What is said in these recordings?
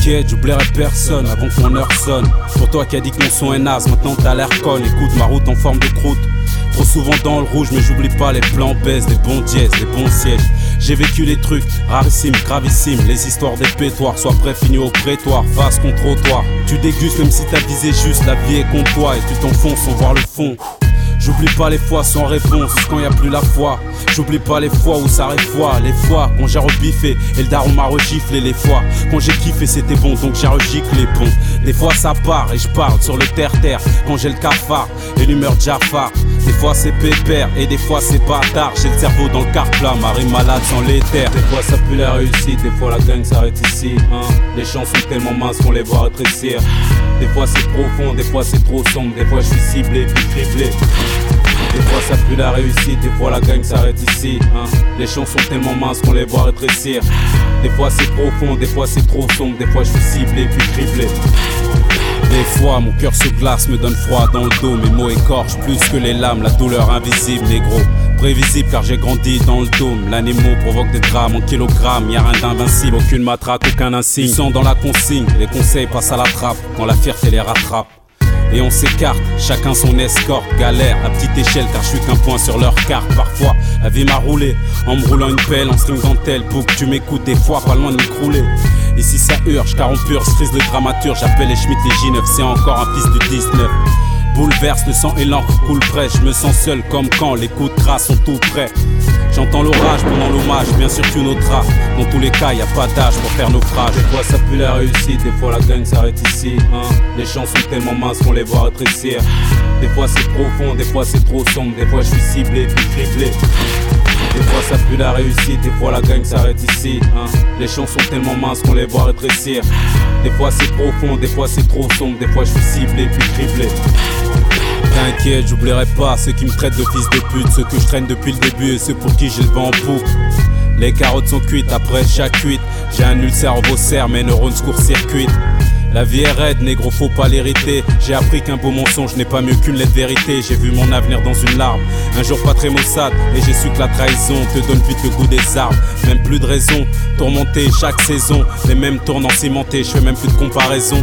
T'inquiète, j'oublierai personne avant que mon heure sonne. Pour toi qui a dit que mon son est naze, maintenant t'as l'air conne. Écoute ma route en forme de croûte. Trop souvent dans le rouge, mais j'oublie pas les plans baisse, les bons dièses, les bons sièges. J'ai vécu les trucs rarissimes, gravissimes, les histoires des pétoires. Sois prêt, fini au prétoire, face contre trottoir. Tu dégustes même si t'as visé juste, la vie est contre toi et tu t'enfonces sans voir le fond. J'oublie pas les fois sans réponse, quand y a plus la foi. J'oublie pas les fois où ça arrive foi. Les fois quand j'ai rebiffé et le daron m'a regiflé. Les fois quand j'ai kiffé c'était bon donc j'ai regiclé bon. Des fois ça part et je parle sur le terre-terre quand j'ai le cafard et l'humeur Jafar. Des fois c'est pépère et des fois c'est bâtard. J'ai le cerveau dans le car-plat, ma rime malade sans l'éther. Des fois ça pue la réussite, des fois la gang s'arrête ici Les champs sont tellement minces qu'on les voit rétrécir. Des fois c'est profond, des fois c'est trop sombre. Des fois je suis ciblé puis criblé. Des fois ça pue la réussite, des fois la gang s'arrête ici Les champs sont tellement minces qu'on les voit rétrécir. Des fois c'est profond, des fois c'est trop sombre. Des fois je suis ciblé puis criblé. Des fois mon cœur se glace, me donne froid dans le dos. Mes mots écorchent plus que les lames, la douleur invisible négro. Prévisible car j'ai grandi dans le dôme. L'animal provoque des drames en kilogrammes. Y'a rien d'invincible, aucune matraque, aucun insigne. Ils sont dans la consigne, les conseils passent à la trappe quand la fierté les rattrape. Et on s'écarte, chacun son escorte. Galère à petite échelle car je suis qu'un point sur leur carte. Parfois la vie m'a roulé en me roulant une pelle, en string dentelle. Pour que tu m'écoutes des fois, pas loin de me crouler. Ici ça urge car on purge, frise de dramaturge. J'appelle les Schmitt les J9, c'est encore un fils du 19. Bouleverse, le sang et l'encre coule près. Je me sens seul comme quand les coups de crasse sont tout prêts. J'entends l'orage pendant l'hommage, bien sûr tu noteras. Dans tous les cas, y a pas d'âge pour faire naufrage. Des fois ça pue la réussite, des fois la gang s'arrête ici Les champs sont tellement minces qu'on les voit rétrécir. Des fois c'est profond, des fois c'est trop sombre. Des fois je suis ciblé puis criblé. Des fois ça pue la réussite, des fois la gang s'arrête ici Les champs sont tellement minces qu'on les voit rétrécir. Des fois c'est profond, des fois c'est trop sombre. Des fois je suis ciblé puis criblé. T'inquiète, j'oublierai pas ceux qui me traitent de fils de pute, ceux que je traîne depuis le début et ceux pour qui j'ai le vent en poupe. Les carottes sont cuites après chaque cuite. J'ai un ulcère au cerveau, mes neurones se court-circuitent. La vie est raide, négro, faut pas l'hériter. J'ai appris qu'un beau mensonge n'est pas mieux qu'une lettre vérité. J'ai vu mon avenir dans une larme, un jour pas très maussade. Et j'ai su que la trahison te donne vite le goût des arbres. Même plus de raison, tourmenté chaque saison. Les mêmes tournants cimentés, je fais même plus de comparaison.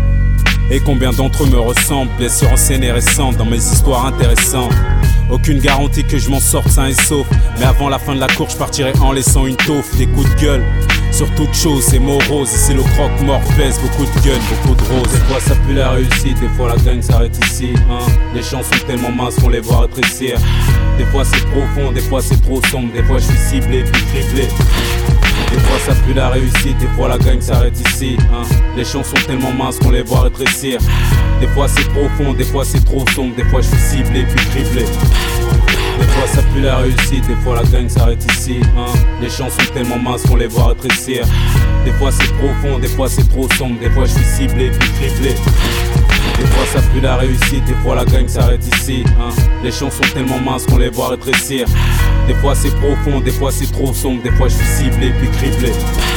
Et combien d'entre eux me ressemblent, blessures anciennes et récentes dans mes histoires intéressantes. Aucune garantie que je m'en sorte sain et sauf. Mais avant la fin de la course, je partirai en laissant une taufe. Des coups de gueule, sur toute chose, c'est morose. Ici le croque-mort pèse, beaucoup de gueule, beaucoup de roses. Des fois ça pue la réussite, des fois la gang s'arrête ici Les champs sont tellement minces qu'on les voit rétrécir. Des fois c'est profond, des fois c'est trop sombre. Des fois je suis ciblé puis criblé. Des fois ça pue la réussite, des fois la gang s'arrête ici Les champs sont tellement minces qu'on les voit rétrécir. Des fois c'est profond, des fois c'est trop sombre. Des fois je suis ciblé puis criblé. Des fois ça pue la réussite, des fois la gang s'arrête ici Les champs sont tellement minces qu'on les voit rétrécir. Des fois c'est profond, des fois c'est trop sombre. Des fois je suis ciblé puis criblé. Des fois ça pue la réussite, des fois la gang s'arrête ici Les champs sont tellement minces qu'on les voit rétrécir. Des fois c'est profond, des fois c'est trop sombre. Des fois je suis ciblé puis criblé.